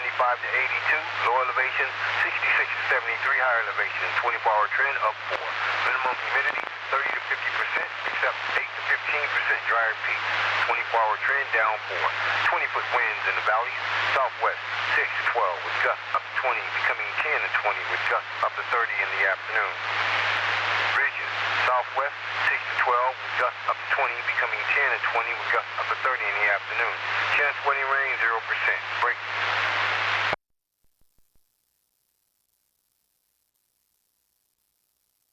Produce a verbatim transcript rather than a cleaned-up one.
seventy-five to eighty-two. Low elevation, sixty-six to seventy-three. Higher elevation, twenty-four hour trend, up four. Minimum humidity, thirty to fifty percent, except eight to fifteen percent drier peaks. twenty-four hour trend, down four. twenty foot winds in the valleys. Southwest, six to twelve, with gusts up to twenty, becoming ten to twenty, with gusts up to thirty in the afternoon. Ridges, southwest, six to twelve, with gusts up to twenty, becoming ten to twenty, with gusts up to thirty in the afternoon. Chance of windy rain, zero percent. Break.